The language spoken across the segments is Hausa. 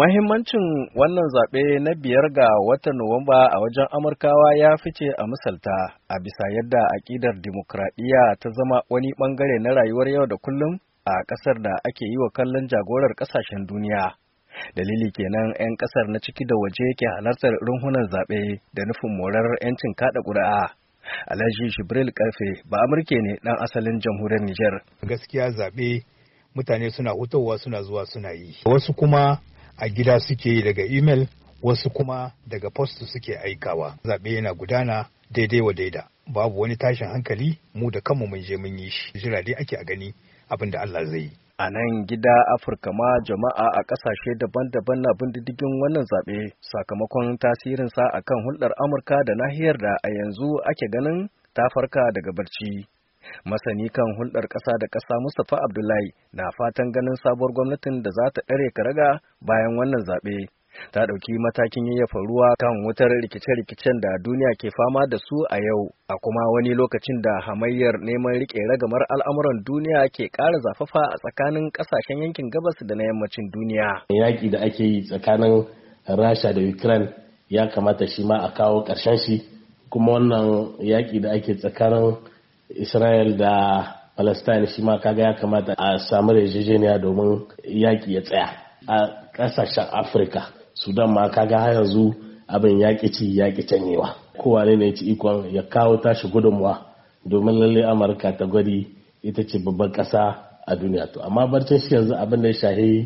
Mahimmancin wannan zaɓe na 5 ga watan Nuwamba a wajen Amurkawa ya fice a misalta a bisa yadda aƙidar dimokuraɗiyya ta zama wani ɓangare na rayuwar yau da kullum a ƙasar da ake yi wa kallon jagorar ƙasashen duniya. Dalili kenan 'yan ƙasar na ciki da waje ke halartar runhunan zaɓe da nufin morar 'yancin kaɗa ƙuri'a. Alhaji Jibril Karfe ba Amurke ne ɗan asalin jamhuriyar Nijar. Gaskiya zaɓe mutane suna hutawa suna zuwa suna yi. Wasu kuma a gida suke yi daga email, wasu kuma daga post suke aikawa. Zaɓe yana gudana daidai wa daida. Babu wani tashin hankali, mu da kanmu mun je mun yi shi. Jira dai ake a gani abin da Allah zai yi. A nan gida Afirka ma jama'a a ƙasashe daban-daban na bin diddigin wannan zaɓe sakamakon tasirinsa a kan hulɗar Amurka da nahiyar da a yanzu ake ganin ta farka daga barci. Masani kan hulɗar ƙasa da ƙasa Mustapha Abdullahi na fatan ganin sabuwar gwamnatin da za ta ɗare karaga bayan wannan zaɓe. Ta ɗauki matakin yayyafa ruwa kan wutar rikice-rikicen da duniya ke fama da su a yau, a kuma wani lokacin da hamayyar neman riƙe ragamar al'amuran duniya ke ƙara zafafa a tsakanin ƙasashen yankin gabas da na yammacin duniya. Yaƙi da ake yi tsakanin Rasha da Ukraine ya kamata shi ma a kawo ƙarshen shi, kuma wannan yaƙi da ake tsakanin Israel da Palestine shi ma kaga ya kamata a samu yarjejeniya domin yaƙi ya tsaya. A ƙasashen Afirka, Sudan ma kaga har yanzu abin yaƙi ci yaƙi canyewa. Kowane ne ci ikon ya kawo tashi gudunmuwa domin lalle Amurka ta gwadi ita ce babban ƙasa a duniya. To amma barcin shi yanzu abin da ya shahi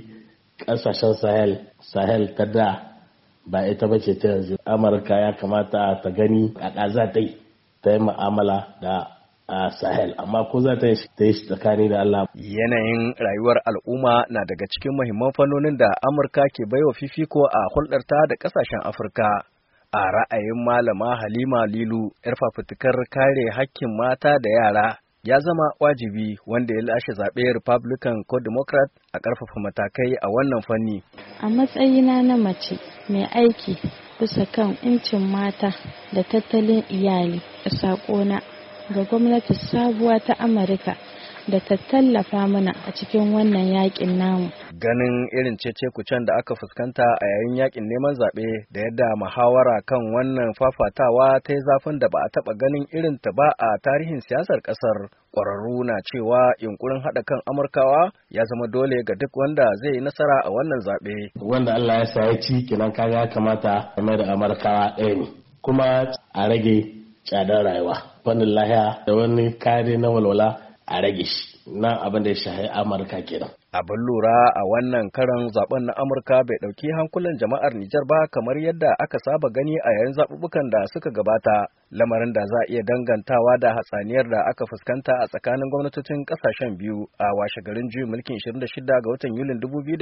ƙasashen Sahel ta da ba ita bace ta yanzu. Amurka ya kamata ta gani a ƙaza ta yi mu'amala da a Sahel, amma ko za ta yi shi tsakani da Allah. Yanayin rayuwar al'umma na daga cikin muhimman fannonin da Amurka ke baiwa fifiko a hulɗarta da ƙasashen Afirka. A ra'ayin Malama Halima Lilu, 'yar fafutukar kare hakkin mata da yara, ya zama wajibi wanda ya lashe zaɓe Republican ko Democrat a ƙarfafa matakai a wannan fanni. A matsayina na mace mai aiki bisa kan 'yancin mata da tattalin iyali, saƙona ga gwamnati sabuwa ta Amurka da ta tallafa mana a cikin wannan yakin namu. Ganin irin cece-kucen da aka fuskanta a yayin yakin neman zaɓe da yadda muhawara kan wannan fafatawa ta yi zafin da ba a taɓa ganin irin ta ba a tarihin siyasar ƙasar, ƙwararru na cewa yunkurin haɗa kan Amurkawa ya zama dole ga duk wanda zai yi nasara a wannan zaɓe. Wanda Allah ya sa ya ci kenan kaga ya kamata a mai da Amurkawa ɗaya ne, kuma a rage tsadar rayuwa, fannin lahiya da wani kare na walwala a rage shi, na abin da ya shahi Amurka kenan. Abin lura a wannan karan zaben na Amurka bai ɗauki hankulan jama'ar Nijar ba kamar yadda aka saba gani a yayin zaɓuɓɓukan da suka gabata, lamarin da za a iya dangantawa da hatsaniyar da aka fuskanta a tsakanin gwamnatocin ƙasashen biyu a washe garin juyin mulkin 26 ga watan Yulin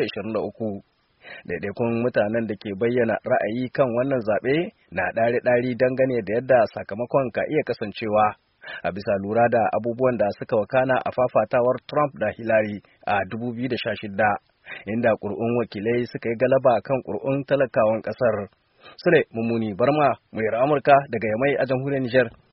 2023. Daidaikun mutanen da ke bayyana ra'ayi kan wannan zaɓe na ɗari-ɗari dangane da yadda sakamakon ka iya kasancewa a bisa lura da abubuwan da suka wakana a fafatawar Trump da Hillary a 2016, inda ƙuri'un wakilai suka yi galaba kan ƙuri'un talakawan ƙasar. Sule Mummuni Barma, muryar Amurka daga Yamai a jamhuriyar Nijar.